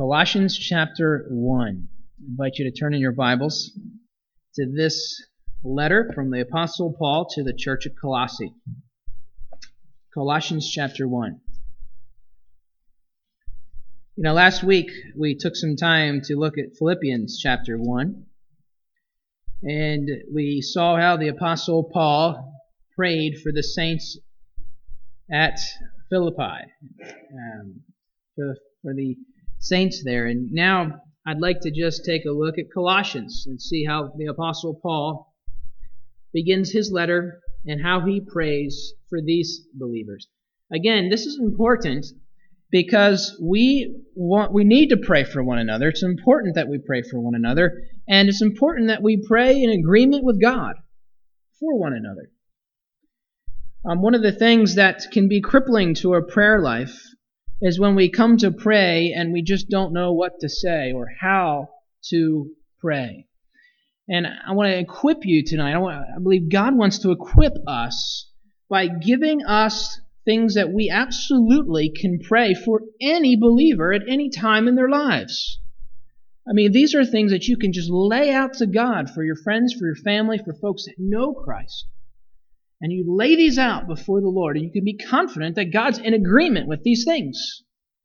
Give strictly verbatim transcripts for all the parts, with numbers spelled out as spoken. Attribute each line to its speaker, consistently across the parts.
Speaker 1: Colossians chapter one. I invite you to turn in your Bibles to this letter from the Apostle Paul to the church at Colossae. Colossians chapter one. You know, last week we took some time to look at Philippians chapter one. And we saw how the Apostle Paul prayed for the saints at Philippi, um, for, the, for the saints there. And now I'd like to just take a look at Colossians and see how the Apostle Paul begins his letter and how he prays for these believers. Again, this is important because we want, we need to pray for one another. It's important that we pray for one another, and it's important that we pray in agreement with God for one another. Um, one of the things that can be crippling to our prayer life is when we come to pray and we just don't know what to say or how to pray. And I want to equip you tonight. I, want, I believe God wants to equip us by giving us things that we absolutely can pray for any believer at any time in their lives. I mean, these are things that you can just lay out to God for your friends, for your family, for folks that know Christ. And you lay these out before the Lord, and you can be confident that God's in agreement with these things.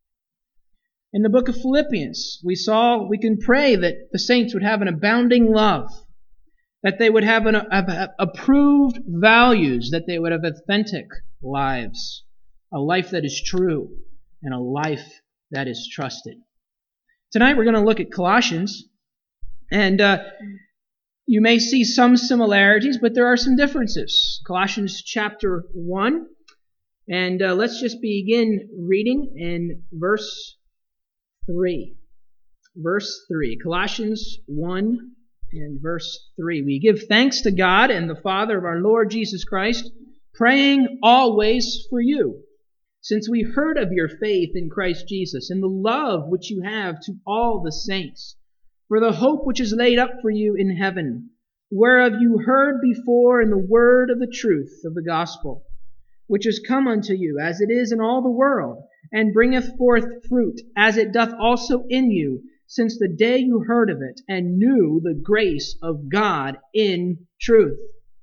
Speaker 1: In the book of Philippians, we saw we can pray that the saints would have an abounding love, that they would have an a, approved values, that they would have authentic lives, a life that is true, and a life that is trusted. Tonight we're going to look at Colossians, and uh, you may see some similarities, but there are some differences. Colossians chapter one, and uh, let's just begin reading in verse three. Verse three. Colossians one and verse three. We give thanks to God and the Father of our Lord Jesus Christ, praying always for you, since we heard of your faith in Christ Jesus and the love which you have to all the saints, for the hope which is laid up for you in heaven, whereof you heard before in the word of the truth of the gospel, which is come unto you, as it is in all the world, and bringeth forth fruit, as it doth also in you, since the day you heard of it, and knew the grace of God in truth.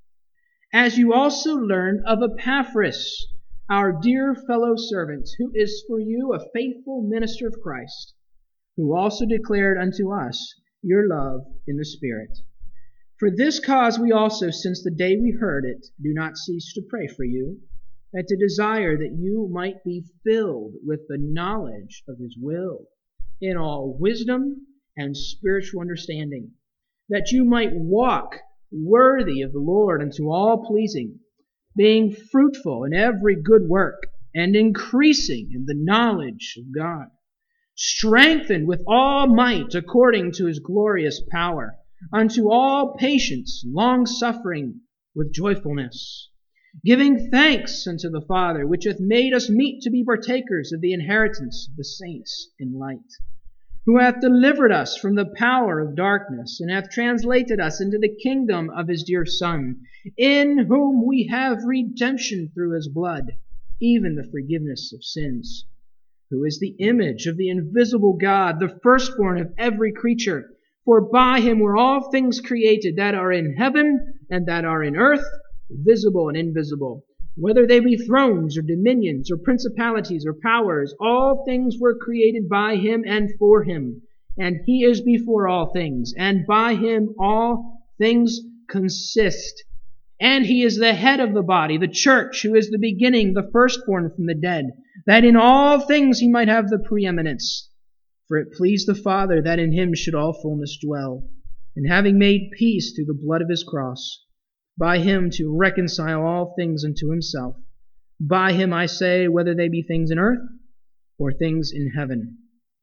Speaker 1: As you also learned of Epaphras, our dear fellow servant, who is for you a faithful minister of Christ, who also declared unto us your love in the Spirit. For this cause we also, since the day we heard it, do not cease to pray for you, and to desire that you might be filled with the knowledge of His will, in all wisdom and spiritual understanding, that you might walk worthy of the Lord unto all pleasing, being fruitful in every good work, and increasing in the knowledge of God, strengthened with all might according to His glorious power, unto all patience, long-suffering with joyfulness, giving thanks unto the Father, which hath made us meet to be partakers of the inheritance of the saints in light, who hath delivered us from the power of darkness, and hath translated us into the kingdom of His dear Son, in whom we have redemption through His blood, even the forgiveness of sins, who is the image of the invisible God, the firstborn of every creature. For by Him were all things created, that are in heaven and that are in earth, visible and invisible. Whether they be thrones or dominions or principalities or powers, all things were created by Him and for Him. And He is before all things, and by Him all things consist. And He is the head of the body, the church, who is the beginning, the firstborn from the dead, that in all things He might have the preeminence. For it pleased the Father that in Him should all fullness dwell, and having made peace through the blood of His cross, by Him to reconcile all things unto Himself. By Him, I say, whether they be things in earth or things in heaven.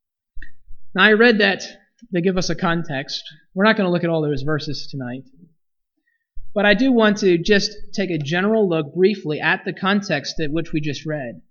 Speaker 1: Now, I read that to give us a context. We're not going to look at all those verses tonight. But I do want to just take a general look briefly at the context at which we just read.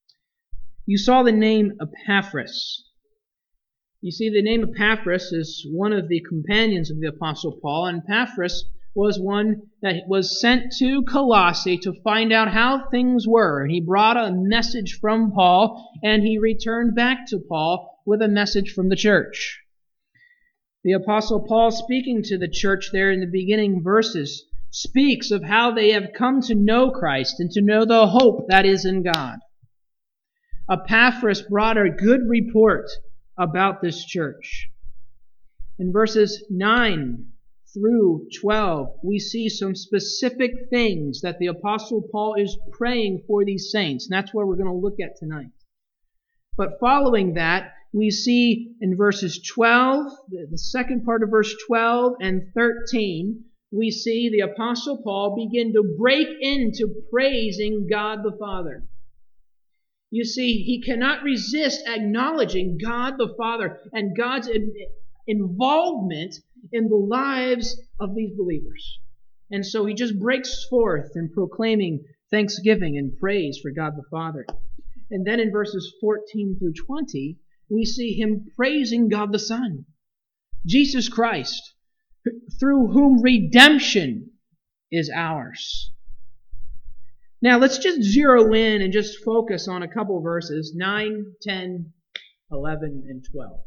Speaker 1: You saw the name Epaphras. You see, the name Epaphras is one of the companions of the Apostle Paul, and Epaphras was one that was sent to Colossae to find out how things were. And he brought a message from Paul, and he returned back to Paul with a message from the church. The Apostle Paul, speaking to the church there in the beginning verses, speaks of how they have come to know Christ and to know the hope that is in God. Epaphras brought a good report about this church. In verses nine through twelve, we see some specific things that the Apostle Paul is praying for these saints. And that's what we're going to look at tonight. But following that, we see in verses twelve, the second part of verse twelve and thirteen, we see the Apostle Paul begin to break into praising God the Father. You see, he cannot resist acknowledging God the Father and God's involvement in the lives of these believers. And so he just breaks forth in proclaiming thanksgiving and praise for God the Father. And then in verses fourteen through twenty, we see him praising God the Son, Jesus Christ, through whom redemption is ours. Now let's just zero in and just focus on a couple verses, nine, ten, eleven, and twelve.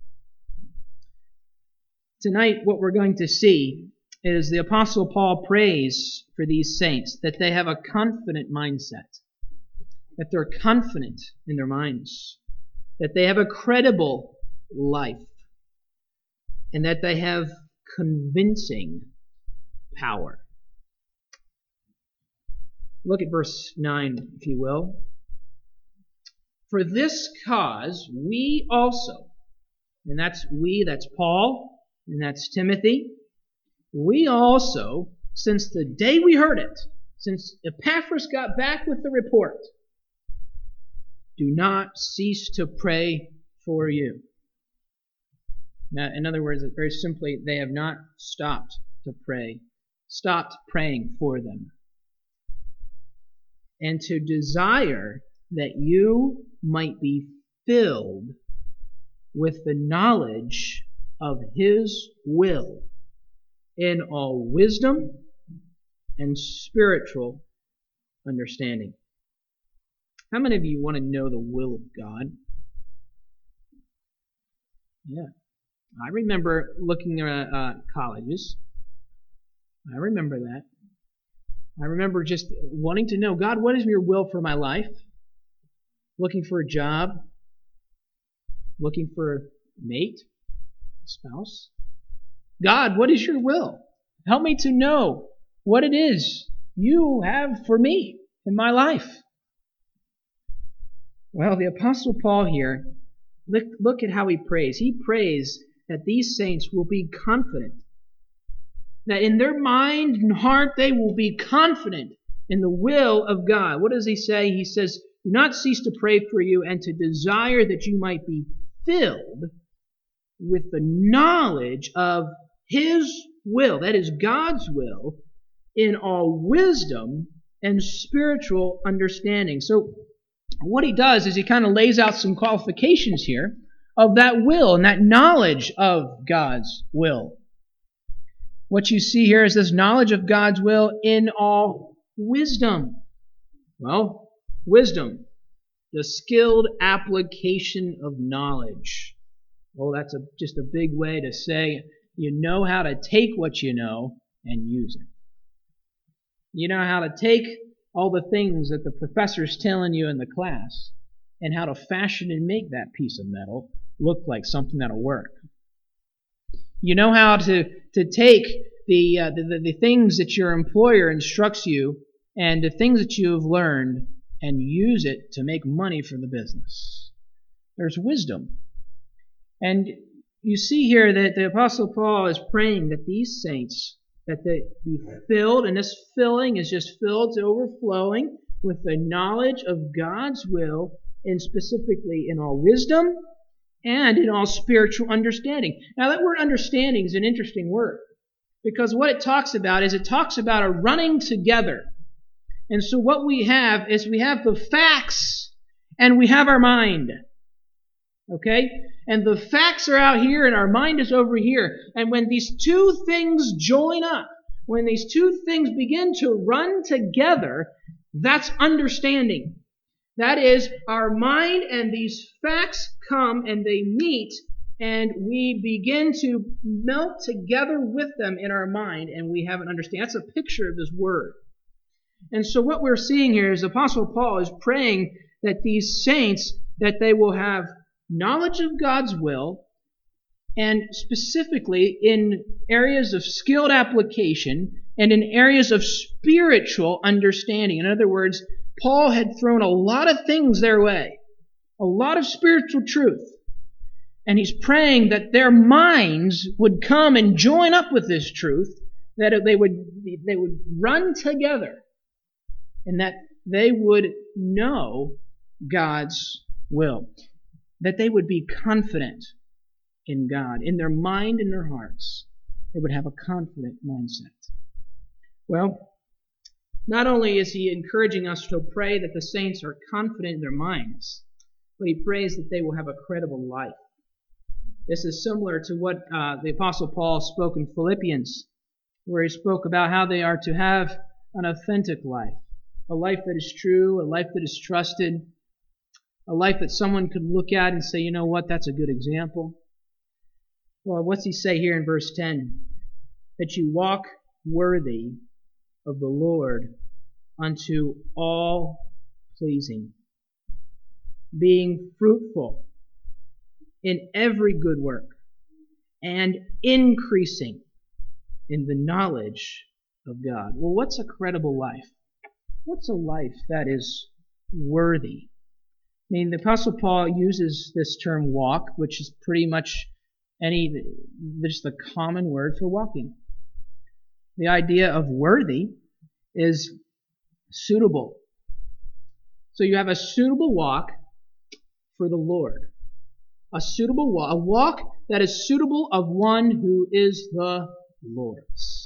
Speaker 1: Tonight what we're going to see is the Apostle Paul prays for these saints, that they have a confident mindset, that they're confident in their minds, that they have a credible life, and that they have convincing power. Look at verse nine, if you will. For this cause we also, and that's we, that's Paul, and that's Timothy, we also, since the day we heard it, since Epaphras got back with the report, do not cease to pray for you. Now, in other words, very simply, they have not stopped to pray, stopped praying for them. And to desire that you might be filled with the knowledge of His will in all wisdom and spiritual understanding. How many of you want to know the will of God? Yeah. I remember looking at uh, colleges. I remember that. I remember just wanting to know, God, what is your will for my life? Looking for a job. Looking for a mate, a spouse. God, what is your will? Help me to know what it is you have for me in my life. Well, the Apostle Paul here, look, look at how he prays. He prays that these saints will be confident, that in their mind and heart they will be confident in the will of God. What does he say? He says, do not cease to pray for you and to desire that you might be filled with the knowledge of His will, that is God's will, in all wisdom and spiritual understanding. So what he does is he kind of lays out some qualifications here of that will and that knowledge of God's will. What you see here is this knowledge of God's will in all wisdom. Well, wisdom, the skilled application of knowledge. Well, that's a, just a big way to say you know how to take what you know and use it. You know how to take all the things that the professor's telling you in the class and how to fashion and make that piece of metal look like something that'll work. You know how to, to take the, uh, the, the things that your employer instructs you and the things that you have learned and use it to make money for the business. There's wisdom. And you see here that the Apostle Paul is praying that these saints, that they be filled, and this filling is just filled to overflowing with the knowledge of God's will, and specifically in all wisdom and in all spiritual understanding. Now that word understanding is an interesting word, because what it talks about is it talks about a running together. And so what we have is we have the facts and we have our mind. Okay? And the facts are out here and our mind is over here. And when these two things join up, When these two things begin to run together, that's understanding. That is, our mind and these facts come and they meet, and we begin to melt together with them in our mind, and we have an understanding. That's a picture of this word. And so what we're seeing here is Apostle Paul is praying that these saints, that they will have knowledge of God's will, and specifically in areas of skilled application and in areas of spiritual understanding. In other words, Paul had thrown a lot of things their way, a lot of spiritual truth. And he's praying that their minds would come and join up with this truth, that they would, they would run together, and that they would know God's will, that they would be confident in God, in their mind and their hearts. They would have a confident mindset. Well, not only is he encouraging us to pray that the saints are confident in their minds, but he prays that they will have a credible life. This is similar to what uh, the Apostle Paul spoke in Philippians, where he spoke about how they are to have an authentic life, a life that is true, a life that is trusted, a life that someone could look at and say, you know what, that's a good example. Well, what's he say here in verse ten? That you walk worthy of the Lord unto all pleasing, being fruitful in every good work, and increasing in the knowledge of God. Well, what's a credible life? What's a life that is worthy? I mean, the Apostle Paul uses this term walk, which is pretty much any, just the common word for walking. The idea of worthy is suitable. So you have a suitable walk for the Lord. A suitable walk, a walk that is suitable of one who is the Lord's.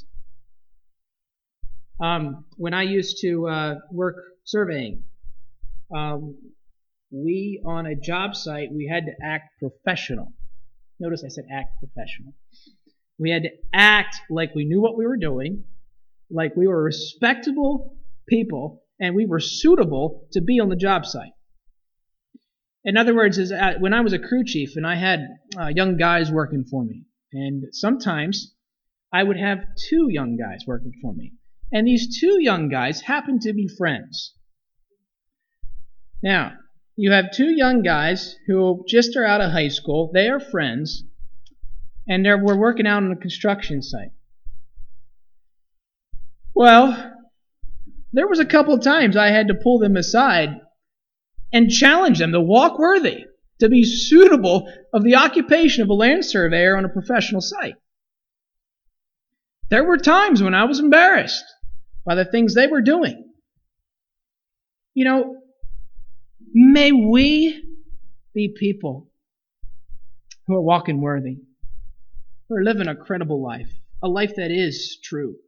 Speaker 1: Um, when I used to uh, work surveying, um, we, on a job site, we had to act professional. Notice I said act professional. We had to act like we knew what we were doing, like we were respectable people, and we were suitable to be on the job site. In other words, is uh, when I was a crew chief and I had uh, young guys working for me, and sometimes I would have two young guys working for me, and these two young guys happened to be friends. Now, you have two young guys who just are out of high school. They are friends, and they're, we're working out on a construction site. Well, there was a couple of times I had to pull them aside and challenge them to walk worthy, to be suitable of the occupation of a land surveyor on a professional site. There were times when I was embarrassed by the things they were doing. You know, may we be people who are walking worthy, who are living a credible life, a life that is true.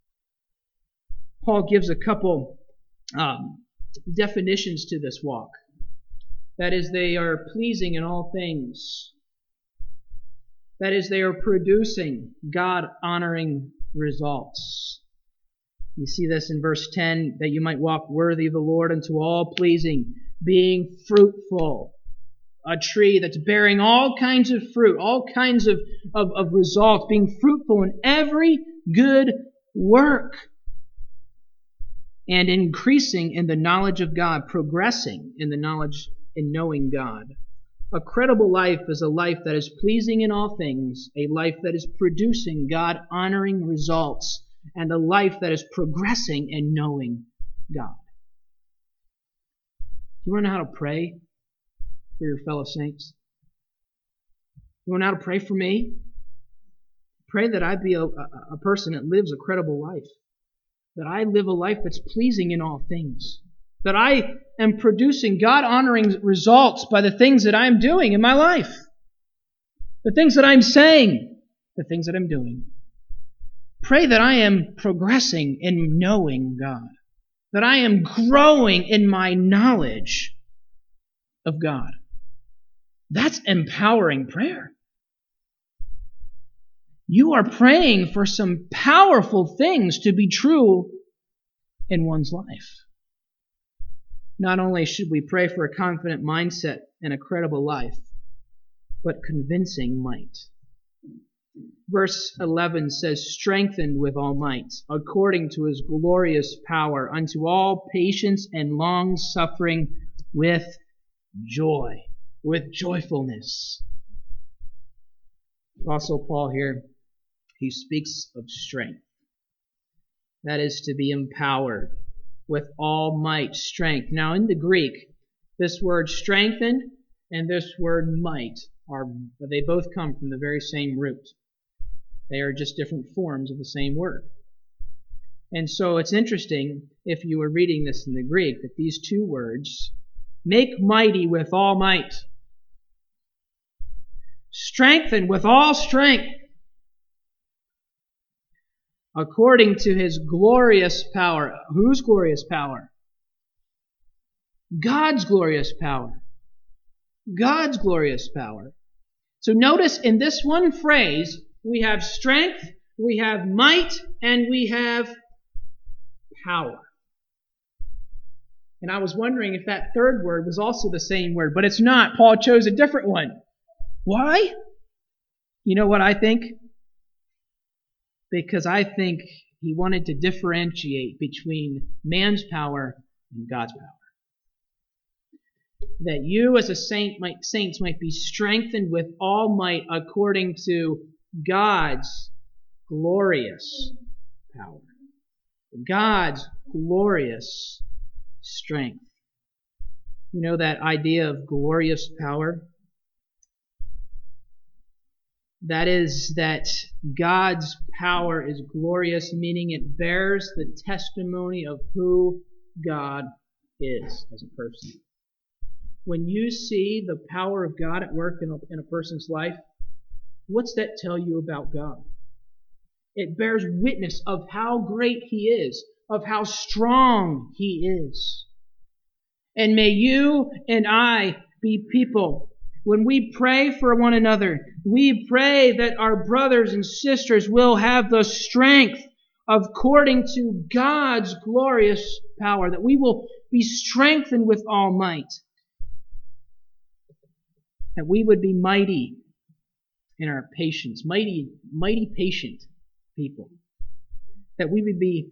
Speaker 1: Paul gives a couple um, definitions to this walk. That is, they are pleasing in all things. That is, they are producing God-honoring results. You see this in verse ten, that you might walk worthy of the Lord unto all pleasing, being fruitful. A tree that's bearing all kinds of fruit, all kinds of, of, of results, being fruitful in every good work. And increasing in the knowledge of God, progressing in the knowledge and knowing God. A credible life is a life that is pleasing in all things, a life that is producing God-honoring results, and a life that is progressing in knowing God. You want to know how to pray for your fellow saints? You want to know how to pray for me? Pray that I be a, a, a person that lives a credible life. That I live a life that's pleasing in all things. That I am producing God-honoring results by the things that I'm doing in my life. The things that I'm saying. The things that I'm doing. Pray that I am progressing in knowing God. That I am growing in my knowledge of God. That's empowering prayer. you are praying for some powerful things to be true in one's life. Not only should we pray for a confident mindset and a credible life, but convincing might. Verse eleven says, strengthened with all might, according to his glorious power, unto all patience and long suffering with joy, with joyfulness. Apostle Paul here, he speaks of strength. That is to be empowered with all might, strength. Now in the Greek, this word strengthened and this word might are, they both come from the very same root. They are just different forms of the same word. And so it's interesting, if you were reading this in the Greek, that these two words, make mighty with all might, strengthen with all strength, according to his glorious power. Whose glorious power? God's glorious power. God's glorious power. So notice in this one phrase, we have strength, we have might, and we have power. And I was wondering if that third word was also the same word, but it's not. Paul chose a different one. Why? You know what I think? Because I think he wanted to differentiate between man's power and God's power. That you as a saint might, saints might be strengthened with all might according to God's glorious power. God's glorious strength. You know that idea of glorious power? That is that God's power is glorious, meaning it bears the testimony of who God is as a person. When you see the power of God at work in a, in a person's life, what's that tell you about God? It bears witness of how great He is, of how strong He is. And may you and I be people, when we pray for one another, we pray that our brothers and sisters will have the strength according to God's glorious power, that we will be strengthened with all might, that we would be mighty in our patience, mighty, mighty patient people, that we would be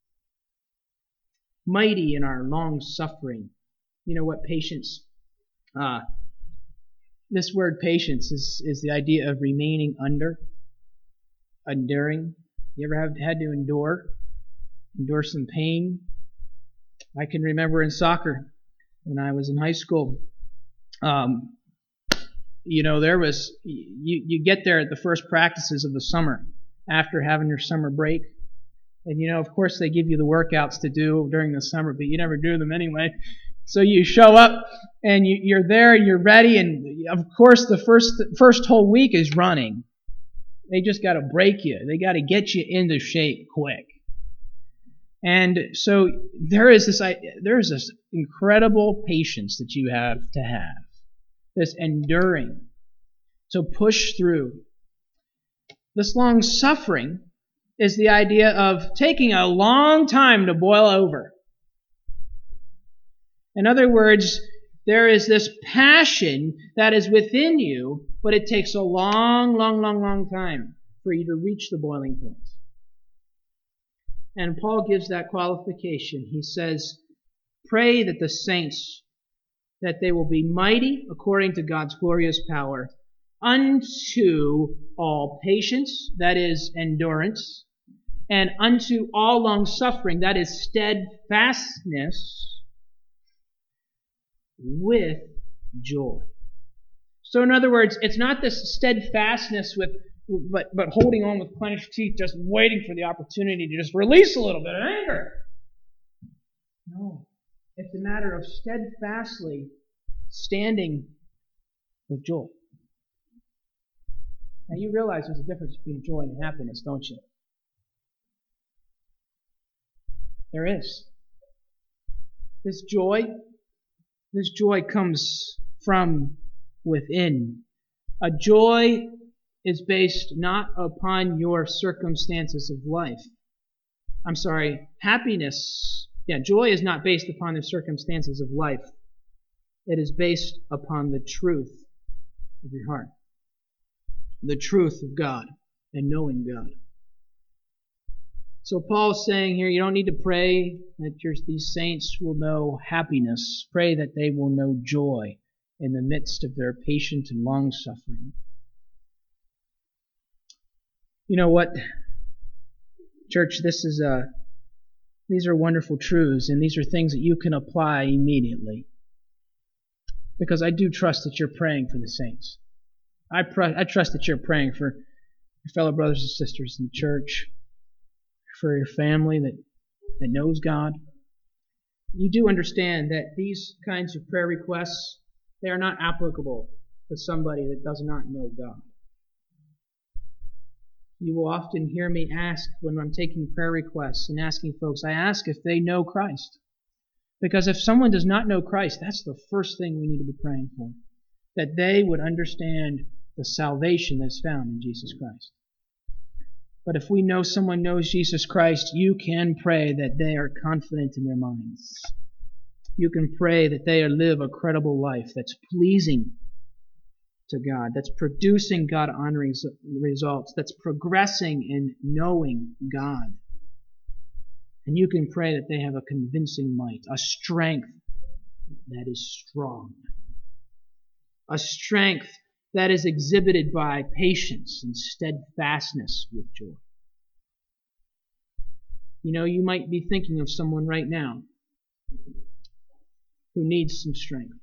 Speaker 1: mighty in our long suffering. You know what patience? Uh, this word patience is, is the idea of remaining under, enduring. You ever have had to endure, endure some pain? I can remember in soccer when I was in high school. Um, you know, there was you you get there at the first practices of the summer after having your summer break, and you know, of course, they give you the workouts to do during the summer, but you never do them anyway. So you show up and you, you're there and you're ready, and of course, the first first whole week is running. They just got to break you. They got to get you into shape quick. And so there is this there is this incredible patience that you have to have, this enduring, to push through. This long suffering is the idea of taking a long time to boil over. In other words, there is this passion that is within you, but it takes a long, long, long, long time for you to reach the boiling point. And Paul gives that qualification. He says, pray that the saints, that they will be mighty according to God's glorious power, unto all patience, that is endurance, and unto all long suffering, that is steadfastness, with joy. So in other words, it's not this steadfastness with but but holding on with clenched teeth, just waiting for the opportunity to just release a little bit of anger. No. It's a matter of steadfastly standing with joy. Now you realize there's a difference between joy and happiness, don't you? There is. This joy, this joy comes from within. A joy is based not upon your circumstances of life. I'm sorry, happiness, yeah, joy is not based upon the circumstances of life. It is based upon the truth of your heart, the truth of God and knowing God. So Paul's saying here, you don't need to pray that your, these saints will know happiness. Pray that they will know joy in the midst of their patient and long suffering. You know what, church, this is a, these are wonderful truths, and these are things that you can apply immediately. Because I do trust that you're praying for the saints. I, pr- I trust that you're praying for your fellow brothers and sisters in the church, for your family that, that knows God. You do understand that these kinds of prayer requests, they are not applicable to somebody that does not know God. You will often hear me ask when I'm taking prayer requests and asking folks, I ask if they know Christ. Because if someone does not know Christ, that's the first thing we need to be praying for. That they would understand the salvation that's found in Jesus Christ. But if we know someone knows Jesus Christ, you can pray that they are confident in their minds. You can pray that they live a credible life that's pleasing to God, that's producing God-honoring results, that's progressing in knowing God. And you can pray that they have a convincing might, a strength that is strong, a strength that is exhibited by patience and steadfastness with joy. You know, you might be thinking of someone right now who needs some strength.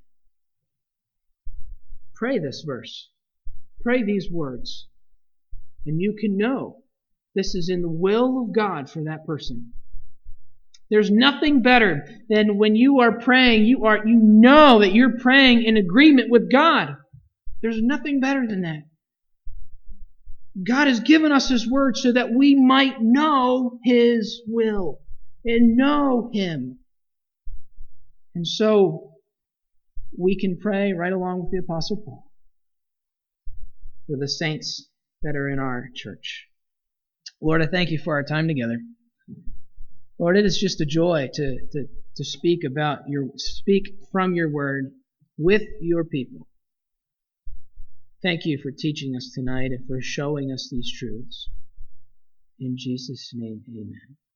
Speaker 1: Pray this verse. Pray these words. And you can know this is in the will of God for that person. There's nothing better than when you are praying, you are you know that you're praying in agreement with God. There's nothing better than that. God has given us His Word so that we might know His will and know Him. And so we can pray right along with the Apostle Paul for the saints that are in our church. Lord, I thank You for our time together. Lord, it is just a joy to, to, to speak about your speak from Your Word with Your people. Thank You for teaching us tonight and for showing us these truths. In Jesus' name, amen.